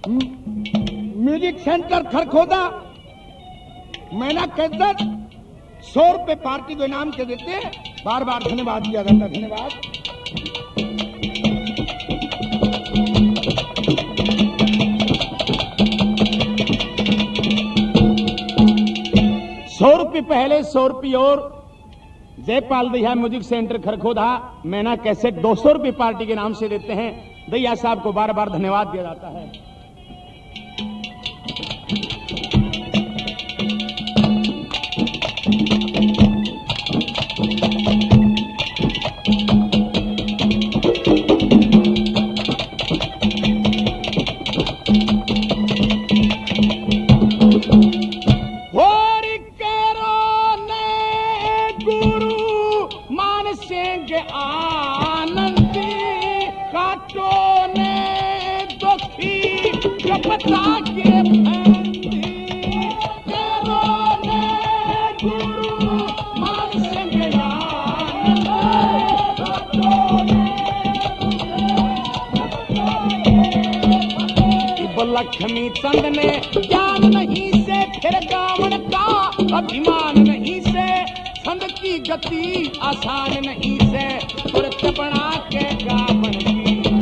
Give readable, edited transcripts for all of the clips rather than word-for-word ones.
Music centre Kharkhoda Maina cassette 100 रुपए party को इनाम के देते, बार बार धन्यवाद दिया जाता। धन्यवाद। ₹100 पहले, ₹100 और Jaipal Dahiya music centre Kharkhoda Maina cassette 200 रुपये पार्टी के नाम से देते हैं। दहिया साहब को बार बार धन्यवाद दिया जाता है। लक्ष्मी चंद ने ज्ञान नहीं से फिर गावन का अभिमान नहीं से, छंद की गति आसान नहीं से, तुरंत बना के गावन की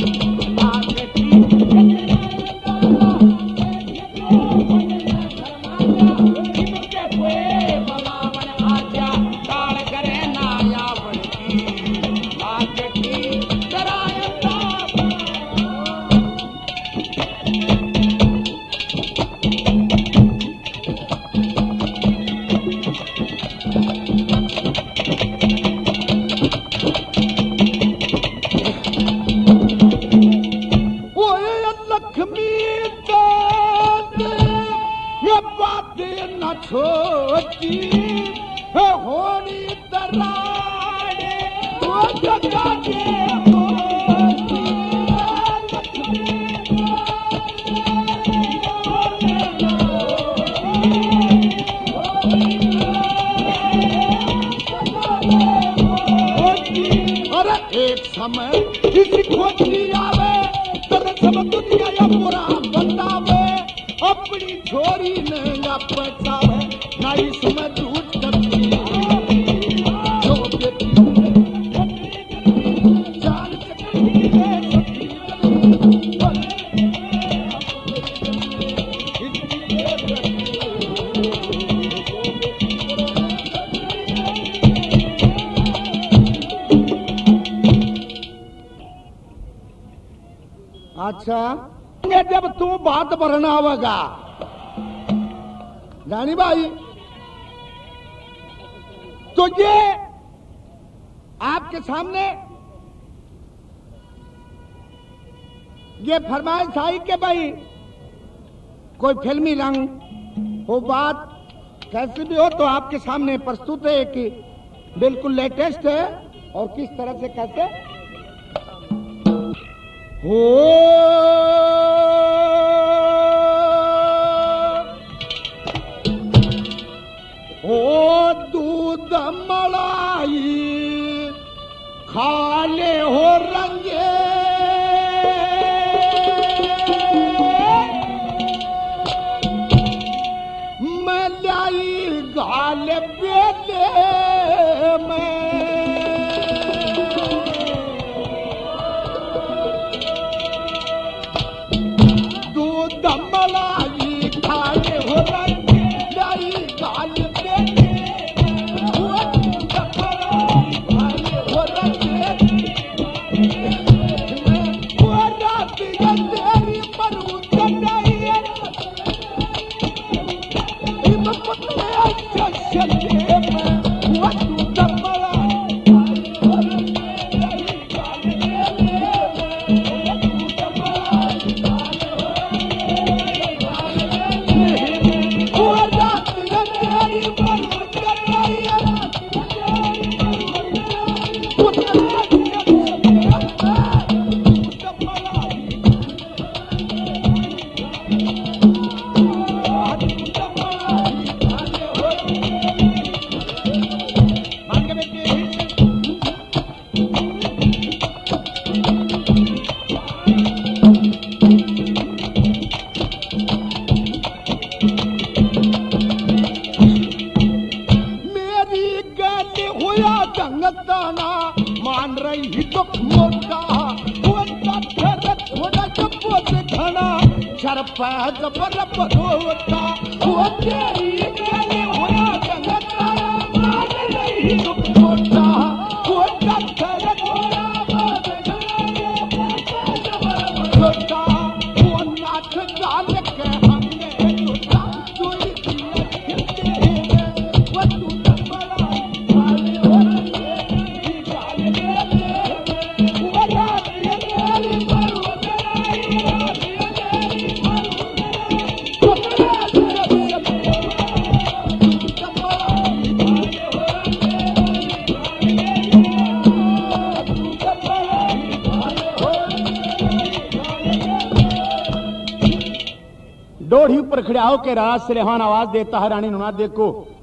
अपनी छोरी ने पचावे ना इसमें झूठ करती अच्छा जब तू बात भरना होगा रानी भाई, तो ये आपके सामने ये फरमाइश आई कि भाई कोई फिल्मी रंग हो, बात कैसी भी हो तो आपके सामने प्रस्तुत है कि बिल्कुल लेटेस्ट है और किस तरह से कैसे हो दूध मलाई खाले हो रंगे मैं लाई गाल बेले में सर पे जबर परोटा वो तेरी गली होया जंगता मार नहीं दुपट्टा वो कर होया बात परोटा वो नाच डाल के हमने लुटा चोरी किया वो तू बड़ा वाले हो डोढ़ी पर खड़ियाओं के राज से रेहान आवाज देता है रानी नुना देखो